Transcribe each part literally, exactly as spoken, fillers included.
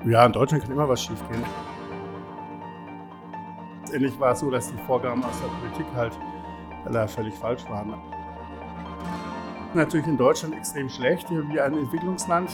Ja, in Deutschland kann immer was schiefgehen. Letztendlich war es so, dass die Vorgaben aus der Politik halt da völlig falsch waren. Natürlich in Deutschland extrem schlecht, wie ein Entwicklungsland.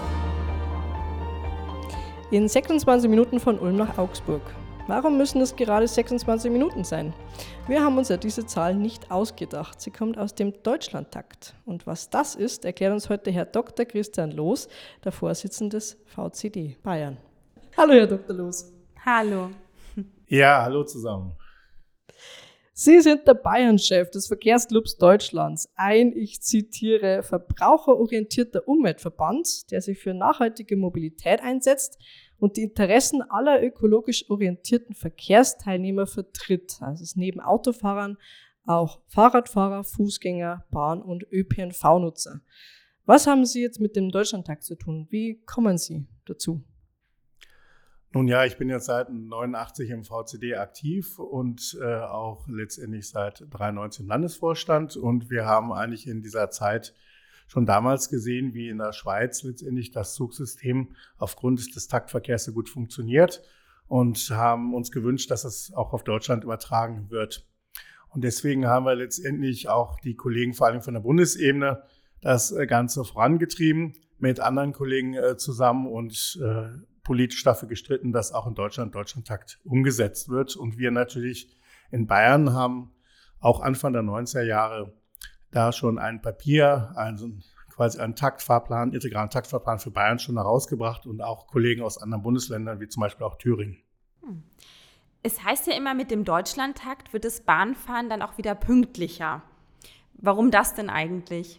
In sechsundzwanzig Minuten von Ulm nach Augsburg. Warum müssen es gerade sechsundzwanzig Minuten sein? Wir haben uns ja diese Zahl nicht ausgedacht. Sie kommt aus dem Deutschlandtakt. Und was das ist, erklärt uns heute Herr Doktor Christian Loos, der Vorsitzende des V C D Bayern. Hallo, Herr Doktor Loos. Hallo. Ja, hallo zusammen. Sie sind der Bayern-Chef des Verkehrsclubs Deutschlands, ein, ich zitiere, verbraucherorientierter Umweltverband, der sich für nachhaltige Mobilität einsetzt und die Interessen aller ökologisch orientierten Verkehrsteilnehmer vertritt. Also es ist neben Autofahrern auch Fahrradfahrer, Fußgänger, Bahn- und Ö P N V-Nutzer. Was haben Sie jetzt mit dem Deutschlandtakt zu tun? Wie kommen Sie dazu? Nun ja, ich bin jetzt seit neunundachtzig im V C D aktiv und äh, auch letztendlich seit dreiundneunzig im Landesvorstand. Und wir haben eigentlich in dieser Zeit schon damals gesehen, wie in der Schweiz letztendlich das Zugsystem aufgrund des Taktverkehrs so gut funktioniert und haben uns gewünscht, dass es auch auf Deutschland übertragen wird. Und deswegen haben wir letztendlich auch die Kollegen, vor allem von der Bundesebene, das Ganze vorangetrieben mit anderen Kollegen äh, zusammen und äh, politisch dafür gestritten, dass auch in Deutschland Deutschlandtakt umgesetzt wird. Und wir natürlich in Bayern haben auch Anfang der neunziger Jahre da schon ein Papier, also quasi einen Taktfahrplan, integralen Taktfahrplan für Bayern schon herausgebracht und auch Kollegen aus anderen Bundesländern, wie zum Beispiel auch Thüringen. Es heißt ja immer, mit dem Deutschlandtakt wird das Bahnfahren dann auch wieder pünktlicher. Warum das denn eigentlich?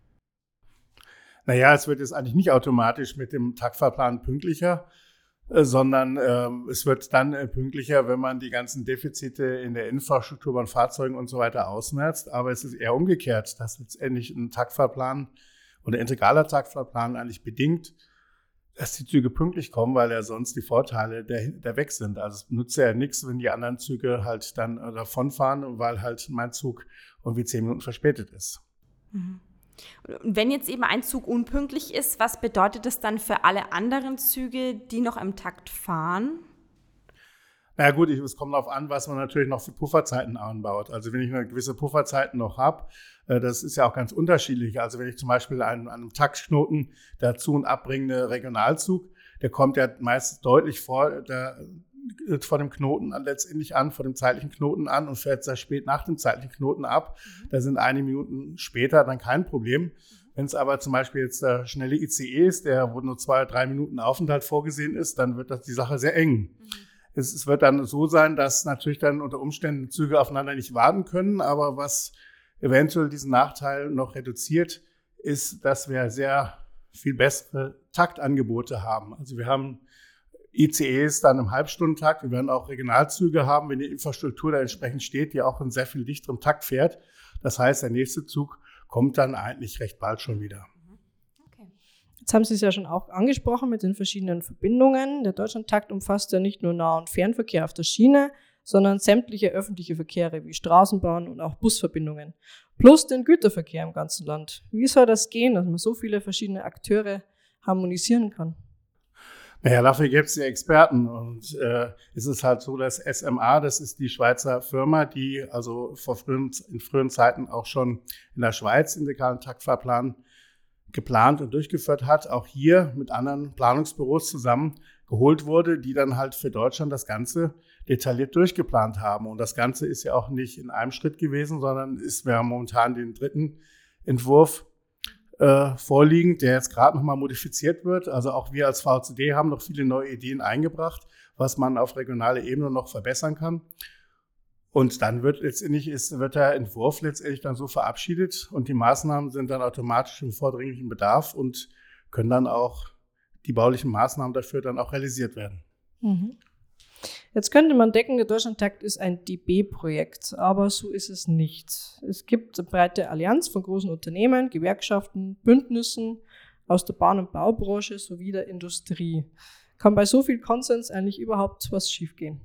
Naja, es wird jetzt eigentlich nicht automatisch mit dem Taktfahrplan pünktlicher, äh, sondern äh, es wird dann äh, pünktlicher, wenn man die ganzen Defizite in der Infrastruktur von Fahrzeugen und so weiter ausmerzt. Aber es ist eher umgekehrt, dass letztendlich ein Taktfahrplan oder integraler Taktfahrplan eigentlich bedingt, dass die Züge pünktlich kommen, weil ja sonst die Vorteile der, der weg sind. Also es nutzt ja nichts, wenn die anderen Züge halt dann äh, davonfahren, weil halt mein Zug irgendwie zehn Minuten verspätet ist. Mhm. Und wenn jetzt eben ein Zug unpünktlich ist, was bedeutet das dann für alle anderen Züge, die noch im Takt fahren? Na ja, gut, es kommt darauf an, was man natürlich noch für Pufferzeiten anbaut. Also wenn ich eine gewisse Pufferzeiten noch habe, das ist ja auch ganz unterschiedlich. Also wenn ich zum Beispiel an einem Taktknoten der zu- und abbringende Regionalzug, der kommt ja meist deutlich vor der vor dem Knoten an, letztendlich an, vor dem zeitlichen Knoten an und fährt sehr spät nach dem zeitlichen Knoten ab. Mhm. Da sind einige Minuten später dann kein Problem. Mhm. Wenn es aber zum Beispiel jetzt der schnelle I C E ist, der wo nur zwei, drei Minuten Aufenthalt vorgesehen ist, dann wird das die Sache sehr eng. Mhm. Es, es wird dann so sein, dass natürlich dann unter Umständen Züge aufeinander nicht warten können, aber was eventuell diesen Nachteil noch reduziert, ist, dass wir sehr viel bessere Taktangebote haben. Also wir haben I C Es dann im Halbstundentakt. Wir werden auch Regionalzüge haben, wenn die Infrastruktur da entsprechend steht, die auch in sehr viel dichterem Takt fährt. Das heißt, der nächste Zug kommt dann eigentlich recht bald schon wieder. Okay. Jetzt haben Sie es ja schon auch angesprochen mit den verschiedenen Verbindungen. Der Deutschlandtakt umfasst ja nicht nur Nah- und Fernverkehr auf der Schiene, sondern sämtliche öffentliche Verkehre wie Straßenbahn und auch Busverbindungen. Plus den Güterverkehr im ganzen Land. Wie soll das gehen, dass man so viele verschiedene Akteure harmonisieren kann? Naja, dafür gibt es ja Experten und äh, es ist halt so, dass S M A, das ist die Schweizer Firma, die also vor frühen, in frühen Zeiten auch schon in der Schweiz den integralen Taktfahrplan geplant und durchgeführt hat, auch hier mit anderen Planungsbüros zusammen geholt wurde, die dann halt für Deutschland das Ganze detailliert durchgeplant haben. Und das Ganze ist ja auch nicht in einem Schritt gewesen, sondern ist, wir haben momentan den dritten Entwurf Äh, vorliegend, der jetzt gerade nochmal modifiziert wird. Also auch wir als V C D haben noch viele neue Ideen eingebracht, was man auf regionaler Ebene noch verbessern kann. Und dann wird letztendlich ist, wird der Entwurf letztendlich dann so verabschiedet und die Maßnahmen sind dann automatisch im vordringlichen Bedarf und können dann auch die baulichen Maßnahmen dafür dann auch realisiert werden. Mhm. Jetzt könnte man denken, der Deutschlandtakt ist ein D B-Projekt, aber so ist es nicht. Es gibt eine breite Allianz von großen Unternehmen, Gewerkschaften, Bündnissen aus der Bahn- und Baubranche sowie der Industrie. Kann bei so viel Konsens eigentlich überhaupt was schiefgehen?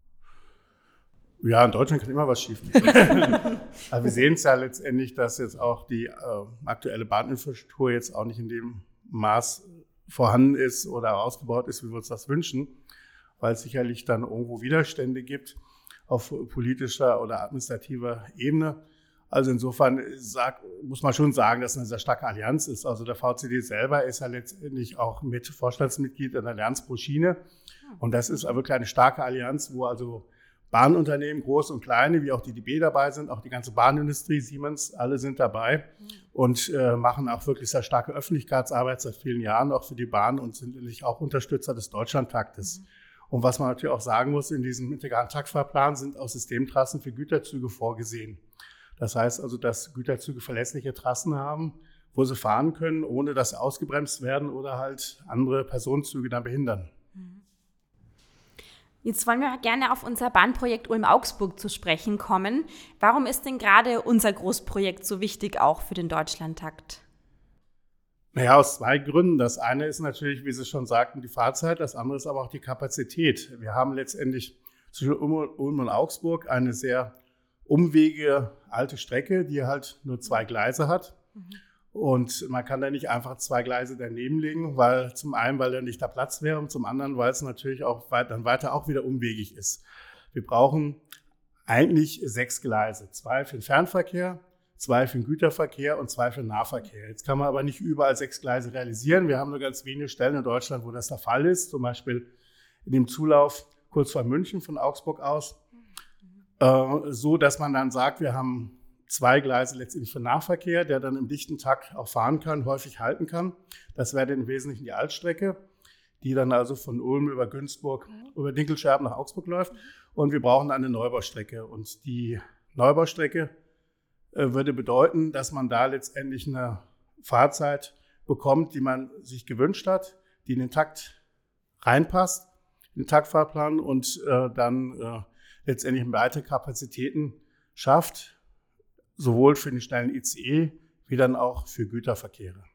Ja, in Deutschland kann immer was schiefgehen. Aber wir sehen es ja letztendlich, dass jetzt auch die äh, aktuelle Bahninfrastruktur jetzt auch nicht in dem Maß vorhanden ist oder ausgebaut ist, wie wir uns das wünschen, weil es sicherlich dann irgendwo Widerstände gibt auf politischer oder administrativer Ebene. Also insofern sag, muss man schon sagen, dass es eine sehr starke Allianz ist. Also der V C D selber ist ja letztendlich auch mit Vorstandsmitglied in der Allianz pro Schiene. Und das ist wirklich eine starke Allianz, wo also Bahnunternehmen, große und kleine, wie auch die D B dabei sind, auch die ganze Bahnindustrie, Siemens, alle sind dabei und äh, machen auch wirklich sehr starke Öffentlichkeitsarbeit seit vielen Jahren auch für die Bahn und sind natürlich auch Unterstützer des Deutschlandtaktes. Mhm. Und was man natürlich auch sagen muss, in diesem integralen Taktfahrplan sind auch Systemtrassen für Güterzüge vorgesehen. Das heißt also, dass Güterzüge verlässliche Trassen haben, wo sie fahren können, ohne dass sie ausgebremst werden oder halt andere Personenzüge dann behindern. Jetzt wollen wir gerne auf unser Bahnprojekt Ulm-Augsburg zu sprechen kommen. Warum ist denn gerade unser Großprojekt so wichtig, auch für den Deutschlandtakt? Naja, aus zwei Gründen. Das eine ist natürlich, wie Sie schon sagten, die Fahrzeit. Das andere ist aber auch die Kapazität. Wir haben letztendlich zwischen Ulm und Augsburg eine sehr umwegige alte Strecke, die halt nur zwei Gleise hat. Mhm. Und man kann da nicht einfach zwei Gleise daneben legen, weil zum einen, weil da nicht der Platz wäre und zum anderen, weil es natürlich auch weit, dann weiter auch wieder umwegig ist. Wir brauchen eigentlich sechs Gleise. Zwei für den Fernverkehr, zwei für den Güterverkehr und zwei für den Nahverkehr. Jetzt kann man aber nicht überall sechs Gleise realisieren. Wir haben nur ganz wenige Stellen in Deutschland, wo das der Fall ist. Zum Beispiel in dem Zulauf kurz vor München von Augsburg aus. Äh, so, dass man dann sagt, wir haben zwei Gleise letztendlich für Nahverkehr, der dann im dichten Takt auch fahren kann, häufig halten kann. Das wäre dann im Wesentlichen die Altstrecke, die dann also von Ulm über Günzburg, über Dinkelscherben nach Augsburg läuft. Und wir brauchen eine Neubaustrecke. Und die Neubaustrecke äh, würde bedeuten, dass man da letztendlich eine Fahrzeit bekommt, die man sich gewünscht hat, die in den Takt reinpasst, in den Taktfahrplan und äh, dann äh, letztendlich breite Kapazitäten schafft, sowohl für den schnellen I C E wie dann auch für Güterverkehre.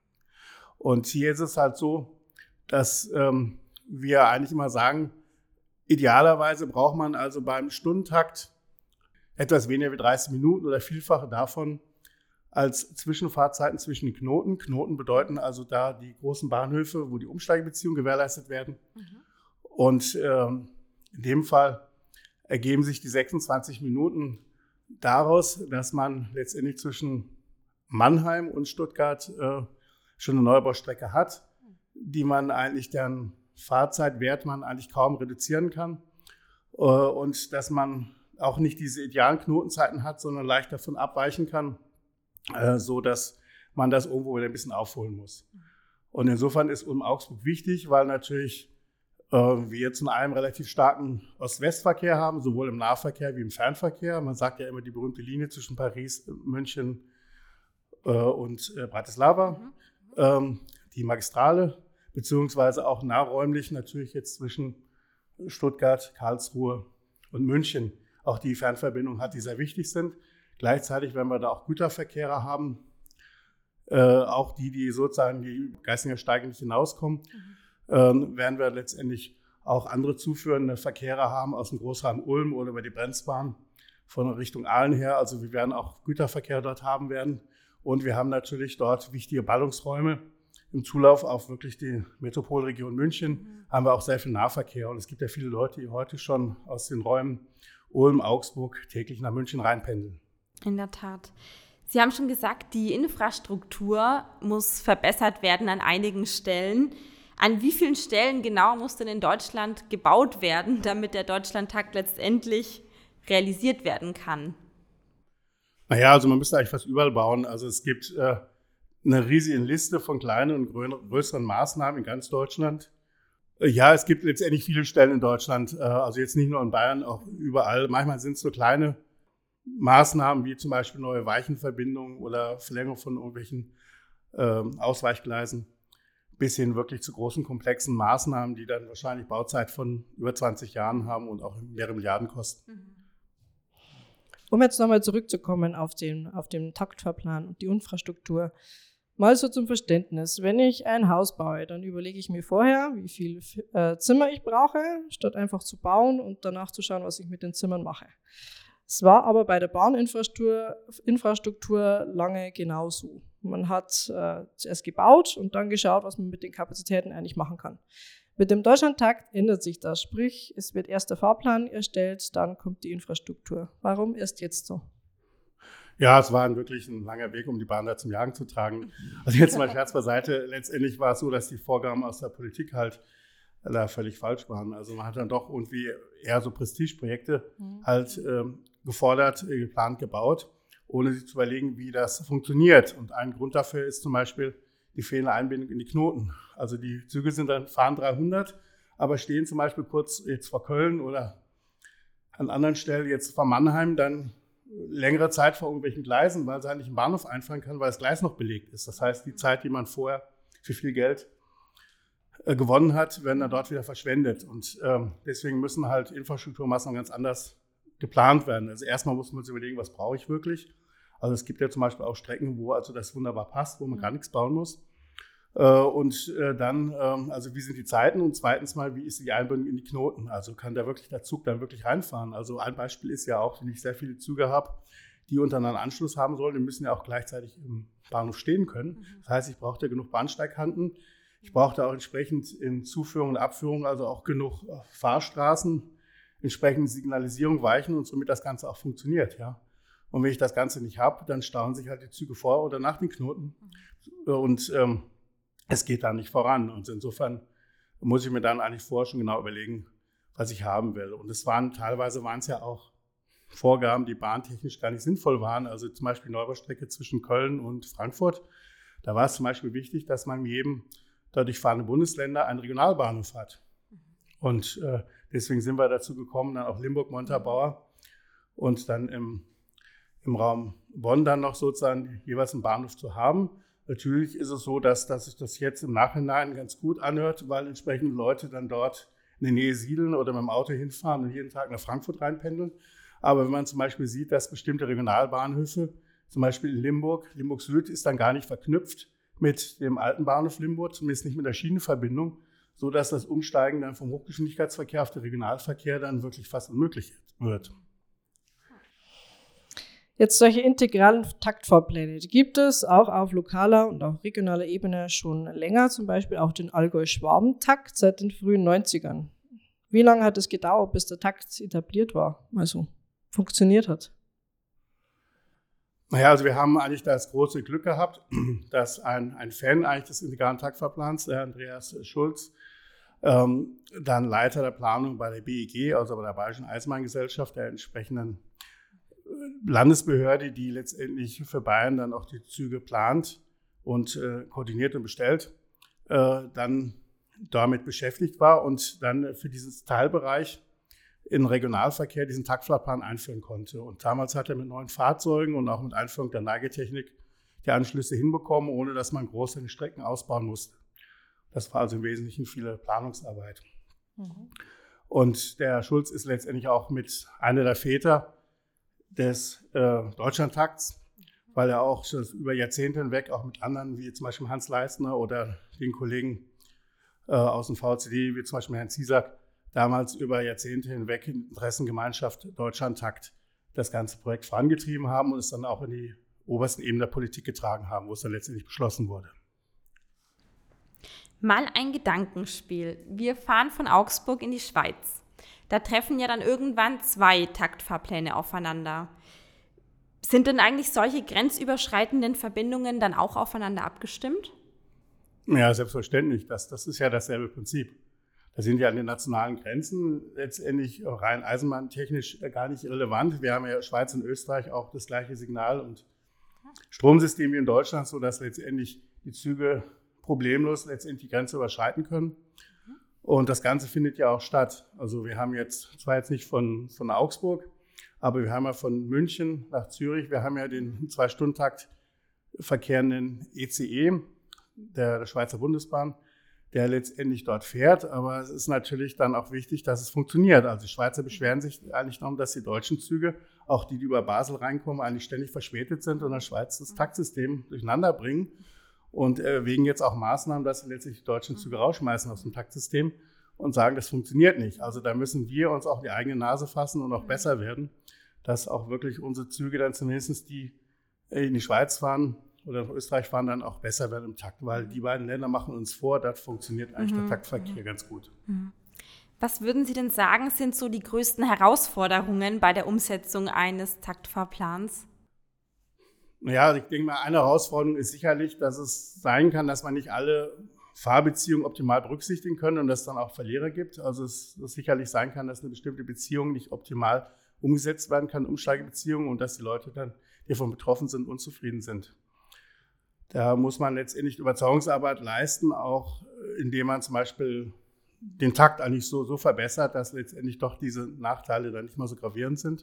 Und hier ist es halt so, dass ähm, wir eigentlich immer sagen, idealerweise braucht man also beim Stundentakt etwas weniger wie dreißig Minuten oder Vielfache davon als Zwischenfahrzeiten zwischen den Knoten. Knoten bedeuten also da die großen Bahnhöfe, wo die Umsteigebeziehungen gewährleistet werden. Mhm. Und ähm, in dem Fall ergeben sich die sechsundzwanzig Minuten daraus, dass man letztendlich zwischen Mannheim und Stuttgart äh, schon eine Neubaustrecke hat, die man eigentlich deren Fahrzeitwert man eigentlich kaum reduzieren kann äh, und dass man auch nicht diese idealen Knotenzeiten hat, sondern leicht davon abweichen kann, äh, so dass man das irgendwo wieder ein bisschen aufholen muss. Und insofern ist Ulm-Augsburg wichtig, weil natürlich wir zum einen relativ starken Ost-West-Verkehr haben, sowohl im Nahverkehr wie im Fernverkehr. Man sagt ja immer die berühmte Linie zwischen Paris, München äh, und äh, Bratislava, mhm. ähm, die Magistrale, beziehungsweise auch nahräumlich natürlich jetzt zwischen Stuttgart, Karlsruhe und München. Auch die Fernverbindungen hat, die sehr wichtig sind. Gleichzeitig, wenn wir da auch Güterverkehre haben, äh, auch die, die sozusagen die Geißinger Steige nicht hinauskommen, mhm. werden wir letztendlich auch andere zuführende Verkehre haben aus dem Großraum Ulm oder über die Brenzbahn von Richtung Aalen her. Also wir werden auch Güterverkehr dort haben werden. Und wir haben natürlich dort wichtige Ballungsräume. Im Zulauf auf wirklich die Metropolregion München mhm. haben wir auch sehr viel Nahverkehr. Und es gibt ja viele Leute, die heute schon aus den Räumen Ulm, Augsburg täglich nach München reinpendeln. In der Tat. Sie haben schon gesagt, die Infrastruktur muss verbessert werden an einigen Stellen. An wie vielen Stellen genau muss denn in Deutschland gebaut werden, damit der Deutschlandtakt letztendlich realisiert werden kann? Naja, also man müsste eigentlich fast überall bauen. Also es gibt äh, eine riesige Liste von kleinen und größeren Maßnahmen in ganz Deutschland. Äh, ja, es gibt letztendlich viele Stellen in Deutschland, äh, also jetzt nicht nur in Bayern, auch überall. Manchmal sind es so kleine Maßnahmen wie zum Beispiel neue Weichenverbindungen oder Verlängerung von irgendwelchen äh, Ausweichgleisen, bis hin wirklich zu großen, komplexen Maßnahmen, die dann wahrscheinlich Bauzeit von über zwanzig Jahren haben und auch mehrere Milliarden kosten. Um jetzt nochmal zurückzukommen auf den, auf den Taktfahrplan und die Infrastruktur. Mal so zum Verständnis. Wenn ich ein Haus baue, dann überlege ich mir vorher, wie viel äh, Zimmer ich brauche, statt einfach zu bauen und danach zu schauen, was ich mit den Zimmern mache. Es war aber bei der Bahninfrastruktur Infrastruktur lange genauso. Man hat äh, zuerst gebaut und dann geschaut, was man mit den Kapazitäten eigentlich machen kann. Mit dem Deutschlandtakt ändert sich das, sprich, es wird erst der Fahrplan erstellt, dann kommt die Infrastruktur. Warum erst jetzt so? Ja, es war wirklich ein langer Weg, um die Bahn da zum Jagen zu tragen. Also jetzt mal Scherz beiseite, letztendlich war es so, dass die Vorgaben aus der Politik halt da völlig falsch waren. Also man hat dann doch irgendwie eher so Prestigeprojekte mhm. halt ähm, gefordert, äh, geplant, gebaut, ohne sich zu überlegen, wie das funktioniert. Und ein Grund dafür ist zum Beispiel die fehlende Einbindung in die Knoten. Also die Züge sind dann, fahren dreihundert, aber stehen zum Beispiel kurz jetzt vor Köln oder an anderen Stellen jetzt vor Mannheim dann längere Zeit vor irgendwelchen Gleisen, weil sie halt nicht im Bahnhof einfahren kann, weil das Gleis noch belegt ist. Das heißt, die Zeit, die man vorher für viel Geld äh, gewonnen hat, werden dann dort wieder verschwendet. Und ähm, deswegen müssen halt Infrastrukturmaßnahmen ganz anders geplant werden. Also erstmal muss man sich überlegen, was brauche ich wirklich. Also es gibt ja zum Beispiel auch Strecken, wo also das wunderbar passt, wo man gar nichts bauen muss. Äh, und äh, dann, ähm, also wie sind die Zeiten? Und zweitens mal, wie ist die Einbindung in die Knoten? Also kann da wirklich der Zug dann wirklich reinfahren? Also ein Beispiel ist ja auch, wenn ich sehr viele Züge habe, die untereinander Anschluss haben sollen, die müssen ja auch gleichzeitig im Bahnhof stehen können. Das heißt, ich brauche da genug Bahnsteigkanten. Ich brauche da auch entsprechend in Zuführung und Abführung, also auch genug Fahrstraßen, entsprechend Signalisierung, Weichen und somit das Ganze auch funktioniert, ja. Und wenn ich das Ganze nicht habe, dann stauen sich halt die Züge vor oder nach den Knoten. Und ähm, es geht da nicht voran. Und insofern muss ich mir dann eigentlich vorher schon genau überlegen, was ich haben will. Und es waren teilweise waren es ja auch Vorgaben, die bahntechnisch gar nicht sinnvoll waren. Also zum Beispiel die Neubaustrecke zwischen Köln und Frankfurt. Da war es zum Beispiel wichtig, dass man in jedem dadurch fahrenden Bundesländer einen Regionalbahnhof hat. Und äh, deswegen sind wir dazu gekommen, dann auch Limburg-Montabaur und dann im, im Raum Bonn dann noch sozusagen jeweils einen Bahnhof zu haben. Natürlich ist es so, dass, dass sich das jetzt im Nachhinein ganz gut anhört, weil entsprechend Leute dann dort in der Nähe siedeln oder mit dem Auto hinfahren und jeden Tag nach Frankfurt reinpendeln. Aber wenn man zum Beispiel sieht, dass bestimmte Regionalbahnhöfe, zum Beispiel in Limburg, Limburg Süd ist dann gar nicht verknüpft mit dem alten Bahnhof Limburg, zumindest nicht mit der Schienenverbindung, sodass das Umsteigen dann vom Hochgeschwindigkeitsverkehr auf den Regionalverkehr dann wirklich fast unmöglich wird. Jetzt solche integralen Taktfahrpläne, die gibt es auch auf lokaler und auch regionaler Ebene schon länger, zum Beispiel auch den Allgäu-Schwaben-Takt seit den frühen neunzigern. Wie lange hat es gedauert, bis der Takt etabliert war, also funktioniert hat? Naja, also wir haben eigentlich das große Glück gehabt, dass ein, ein Fan eigentlich des integralen Taktfahrplans, der Andreas Schulz, ähm, dann Leiter der Planung bei der B E G, also bei der Bayerischen Eisenbahngesellschaft, der entsprechenden Landesbehörde, die letztendlich für Bayern dann auch die Züge plant und äh, koordiniert und bestellt, äh, dann damit beschäftigt war und dann für diesen Teilbereich in Regionalverkehr diesen Taktfahrplan einführen konnte. Und damals hat er mit neuen Fahrzeugen und auch mit Einführung der Neigetechnik die Anschlüsse hinbekommen, ohne dass man große Strecken ausbauen musste. Das war also im Wesentlichen viele Planungsarbeit. Mhm. Und der Schulz ist letztendlich auch mit einer der Väter des äh, Deutschlandtakts, weil er auch schon über Jahrzehnte hinweg auch mit anderen, wie zum Beispiel Hans Leistner oder den Kollegen äh, aus dem V C D, wie zum Beispiel Herrn Ziesack, damals über Jahrzehnte hinweg in Interessengemeinschaft Deutschlandtakt das ganze Projekt vorangetrieben haben und es dann auch in die obersten Ebenen der Politik getragen haben, wo es dann letztendlich beschlossen wurde. Mal ein Gedankenspiel. Wir fahren von Augsburg in die Schweiz. Da treffen ja dann irgendwann zwei Taktfahrpläne aufeinander. Sind denn eigentlich solche grenzüberschreitenden Verbindungen dann auch aufeinander abgestimmt? Ja, selbstverständlich. Das, das ist ja dasselbe Prinzip. Da sind ja an den nationalen Grenzen letztendlich rein eisenbahntechnisch gar nicht relevant. Wir haben ja Schweiz und Österreich auch das gleiche Signal- und Stromsystem wie in Deutschland, sodass letztendlich die Züge problemlos letztendlich die Grenze überschreiten können. Und das Ganze findet ja auch statt. Also wir haben jetzt, zwar jetzt nicht von, von Augsburg, aber wir haben ja von München nach Zürich, wir haben ja den Zwei-Stunden-Takt verkehrenden E C E der, der Schweizer Bundesbahn, der letztendlich dort fährt. Aber es ist natürlich dann auch wichtig, dass es funktioniert. Also die Schweizer beschweren sich eigentlich darum, dass die deutschen Züge, auch die, die über Basel reinkommen, eigentlich ständig verspätet sind und in der Schweiz das Taktsystem durcheinander bringen. Und äh, wegen jetzt auch Maßnahmen, dass sie letztlich die deutschen Züge rausschmeißen aus dem Taktsystem und sagen, das funktioniert nicht. Also da müssen wir uns auch in die eigene Nase fassen und auch besser werden, dass auch wirklich unsere Züge dann zumindest die in die Schweiz fahren, oder nach Österreich fahren, dann auch besser werden im Takt, weil die beiden Länder machen uns vor, das funktioniert eigentlich Mhm. der Taktverkehr ganz gut. Was würden Sie denn sagen, sind so die größten Herausforderungen bei der Umsetzung eines Taktfahrplans? Ja, ich denke mal, eine Herausforderung ist sicherlich, dass es sein kann, dass man nicht alle Fahrbeziehungen optimal berücksichtigen können und dass es dann auch Verlierer gibt. Also es, es sicherlich sein kann, dass eine bestimmte Beziehung nicht optimal umgesetzt werden kann, Umsteigebeziehungen, und dass die Leute dann, die davon betroffen sind, unzufrieden sind. Da muss man letztendlich Überzeugungsarbeit leisten, auch indem man zum Beispiel den Takt eigentlich so, so verbessert, dass letztendlich doch diese Nachteile dann nicht mehr so gravierend sind.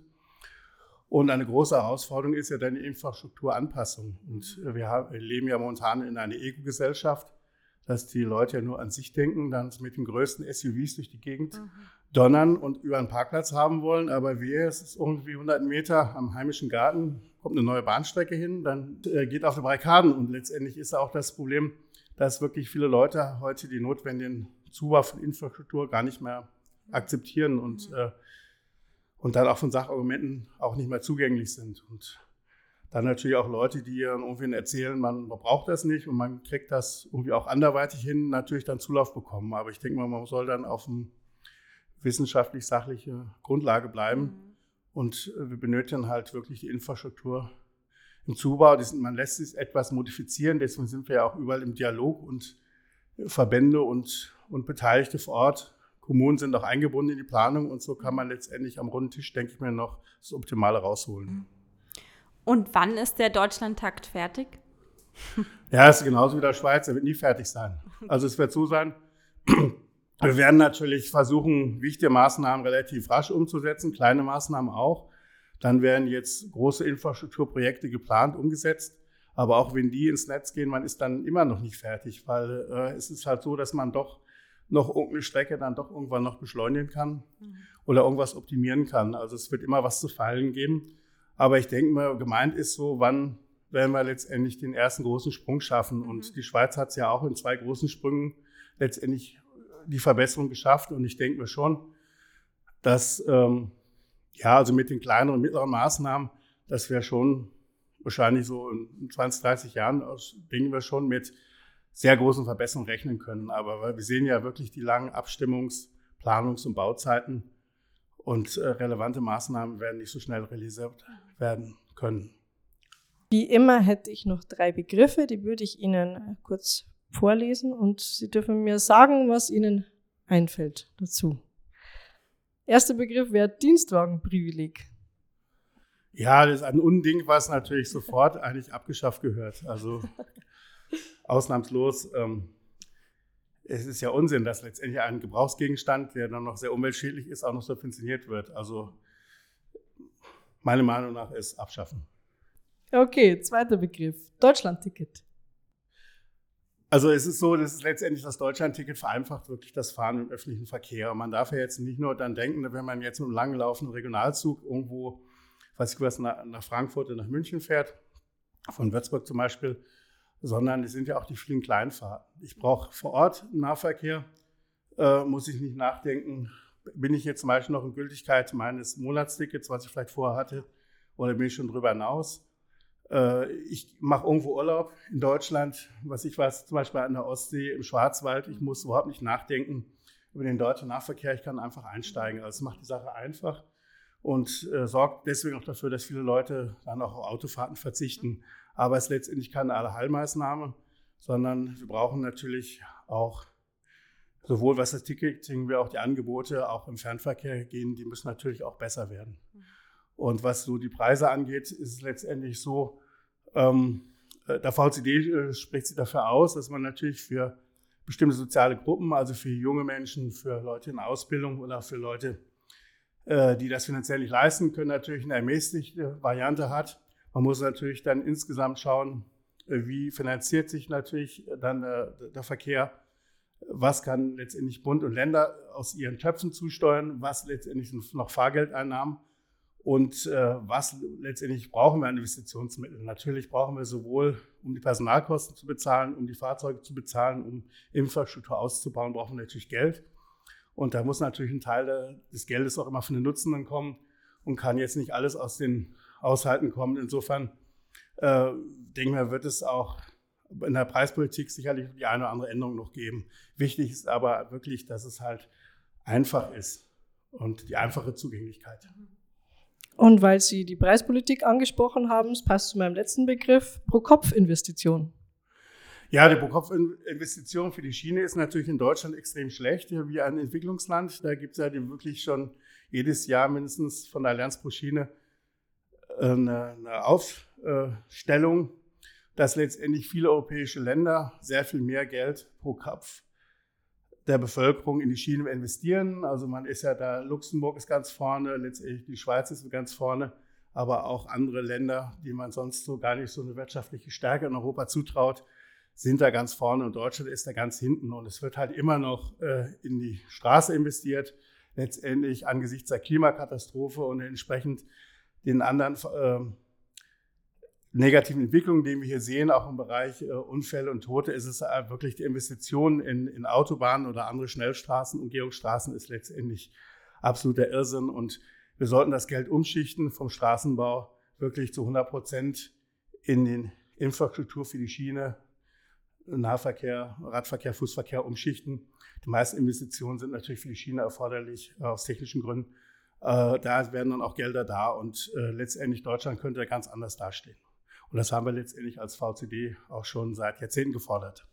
Und eine große Herausforderung ist ja dann die Infrastrukturanpassung. Und wir, haben, wir leben ja momentan in einer Ego-Gesellschaft, dass die Leute ja nur an sich denken, dann mit den größten S U Vs durch die Gegend mhm. donnern und über einen Parkplatz haben wollen. Aber wir, es ist irgendwie hundert Meter am heimischen Garten, kommt eine neue Bahnstrecke hin, dann äh, geht auf die Barrikaden. Und letztendlich ist auch das Problem, dass wirklich viele Leute heute die notwendigen Zubau von Infrastruktur gar nicht mehr akzeptieren und, mhm. äh, und dann auch von Sachargumenten auch nicht mehr zugänglich sind. Und dann natürlich auch Leute, die irgendwie erzählen, man braucht das nicht und man kriegt das irgendwie auch anderweitig hin, natürlich dann Zulauf bekommen. Aber ich denke mal, man soll dann auf eine wissenschaftlich-sachliche Grundlage bleiben. Mhm. Und wir benötigen halt wirklich die Infrastruktur im Zubau. Das, man lässt es etwas modifizieren, deswegen sind wir ja auch überall im Dialog und Verbände und, und Beteiligte vor Ort. Kommunen sind auch eingebunden in die Planung und so kann man letztendlich am runden Tisch, denke ich mir, noch das Optimale rausholen. Und wann ist der Deutschlandtakt fertig? Ja, es ist genauso wie der Schweiz, er wird nie fertig sein. Also es wird so sein, wir werden natürlich versuchen, wichtige Maßnahmen relativ rasch umzusetzen, kleine Maßnahmen auch. Dann werden jetzt große Infrastrukturprojekte geplant, umgesetzt. Aber auch wenn die ins Netz gehen, man ist dann immer noch nicht fertig, weil äh, es ist halt so, dass man doch noch irgendeine Strecke dann doch irgendwann noch beschleunigen kann mhm. oder irgendwas optimieren kann. Also es wird immer was zu feilen geben. Aber ich denke mal, gemeint ist so, wann werden wir letztendlich den ersten großen Sprung schaffen. Mhm. Und die Schweiz hat es ja auch in zwei großen Sprüngen letztendlich die Verbesserung geschafft. Und ich denke mir schon, dass, ähm, ja, also mit den kleineren und mittleren Maßnahmen, dass wir schon wahrscheinlich so in zwanzig, dreißig Jahren, denken wir schon, mit sehr großen Verbesserungen rechnen können. Aber wir sehen ja wirklich die langen Abstimmungs-, Planungs- und Bauzeiten und äh, relevante Maßnahmen werden nicht so schnell realisiert werden können. Wie immer hätte ich noch drei Begriffe, die würde ich Ihnen kurz vorlesen und Sie dürfen mir sagen, was Ihnen einfällt dazu. Erster Begriff wäre Dienstwagenprivileg. Ja, das ist ein Unding, was natürlich sofort eigentlich abgeschafft gehört. Also ausnahmslos. Ähm, es ist ja Unsinn, dass letztendlich ein Gebrauchsgegenstand, der dann noch sehr umweltschädlich ist, auch noch subventioniert wird. Also meine Meinung nach ist abschaffen. Okay, zweiter Begriff. Deutschlandticket. Also es ist so, dass es letztendlich das Deutschlandticket vereinfacht wirklich das Fahren im öffentlichen Verkehr. Und man darf ja jetzt nicht nur dann denken, wenn man jetzt mit einem langlaufenden Regionalzug irgendwo, weiß ich was, nach, nach Frankfurt oder nach München fährt, von Würzburg zum Beispiel, sondern es sind ja auch die vielen Kleinfahrten. Ich brauche vor Ort Nahverkehr, äh, muss ich nicht nachdenken, bin ich jetzt zum Beispiel noch in Gültigkeit meines Monatstickets, was ich vielleicht vorher hatte, oder bin ich schon drüber hinaus? Äh, ich mache irgendwo Urlaub in Deutschland, was ich weiß, zum Beispiel an der Ostsee, im Schwarzwald. Ich muss überhaupt nicht nachdenken über den deutschen Nahverkehr, ich kann einfach einsteigen. Also es macht die Sache einfach und äh, sorgt deswegen auch dafür, dass viele Leute dann auch auf Autofahrten verzichten. Aber es ist letztendlich keine Allheilmaßnahme, sondern wir brauchen natürlich auch, sowohl was das Ticketing wie auch die Angebote auch im Fernverkehr gehen, die müssen natürlich auch besser werden. Und was so die Preise angeht, ist es letztendlich so, ähm, der V C D äh, spricht sich dafür aus, dass man natürlich für bestimmte soziale Gruppen, also für junge Menschen, für Leute in Ausbildung oder für Leute, äh, die das finanziell nicht leisten können, natürlich eine ermäßigte Variante hat. Man muss natürlich dann insgesamt schauen, wie finanziert sich natürlich dann äh, der Verkehr, was kann letztendlich Bund und Länder aus ihren Töpfen zusteuern, was letztendlich noch Fahrgeldeinnahmen und äh, was letztendlich brauchen wir an Investitionsmitteln. Natürlich brauchen wir sowohl, um die Personalkosten zu bezahlen, um die Fahrzeuge zu bezahlen, um Infrastruktur auszubauen, brauchen wir natürlich Geld. Und da muss natürlich ein Teil des Geldes auch immer von den Nutzenden kommen und kann jetzt nicht alles aus den Haushalten kommen. Insofern äh, denke mal, wird es auch in der Preispolitik sicherlich die eine oder andere Änderung noch geben. Wichtig ist aber wirklich, dass es halt einfach ist und die einfache Zugänglichkeit. Und weil Sie die Preispolitik angesprochen haben, es passt zu meinem letzten Begriff, Pro-Kopf-Investition. Ja, die Pro-Kopf-Investition für die Schiene ist natürlich in Deutschland extrem schlecht, wie ein Entwicklungsland. Da gibt es ja wirklich schon jedes Jahr mindestens von der Allianz pro Schiene eine, eine Aufstellung, dass letztendlich viele europäische Länder sehr viel mehr Geld pro Kopf der Bevölkerung in die Schiene investieren. Also man ist ja da, Luxemburg ist ganz vorne, letztendlich die Schweiz ist ganz vorne, aber auch andere Länder, die man sonst so gar nicht so eine wirtschaftliche Stärke in Europa zutraut, sind da ganz vorne und Deutschland ist da ganz hinten. Und es wird halt immer noch äh, in die Straße investiert, letztendlich angesichts der Klimakatastrophe und entsprechend den anderen äh, negativen Entwicklungen, die wir hier sehen, auch im Bereich äh, Unfälle und Tote, ist es äh, wirklich die Investition in, in Autobahnen oder andere Schnellstraßen, Umgehungsstraßen ist letztendlich absoluter Irrsinn. Und wir sollten das Geld umschichten vom Straßenbau wirklich zu hundert Prozent in die Infrastruktur für die Schiene, Nahverkehr, Radverkehr, Fußverkehr umschichten. Die meisten Investitionen sind natürlich für die Schiene erforderlich, äh, aus technischen Gründen. Äh, da werden dann auch Gelder da und äh, letztendlich Deutschland könnte da ganz anders dastehen. Und das haben wir letztendlich als V C D auch schon seit Jahrzehnten gefordert.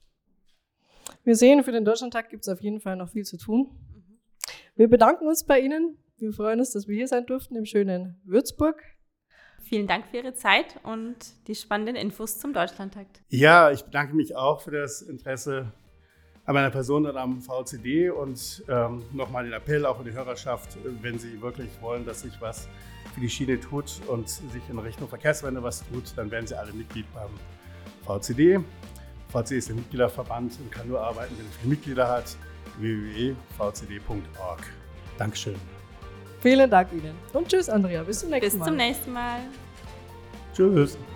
Wir sehen, für den Deutschlandtag gibt es auf jeden Fall noch viel zu tun. Wir bedanken uns bei Ihnen. Wir freuen uns, dass wir hier sein durften im schönen Würzburg. Vielen Dank für Ihre Zeit und die spannenden Infos zum Deutschlandtag. Ja, ich bedanke mich auch für das Interesse an meiner Person und am V C D und ähm, nochmal den Appell auch an die Hörerschaft, wenn Sie wirklich wollen, dass sich was für die Schiene tut und sich in Richtung Verkehrswende was tut, dann werden Sie alle Mitglied beim V C D. V C D ist ein Mitgliederverband und kann nur arbeiten, wenn er viele Mitglieder hat. w w w punkt v c d punkt org. Dankeschön. Vielen Dank Ihnen und tschüss Andrea, bis zum nächsten Mal. Bis zum nächsten Mal. Tschüss.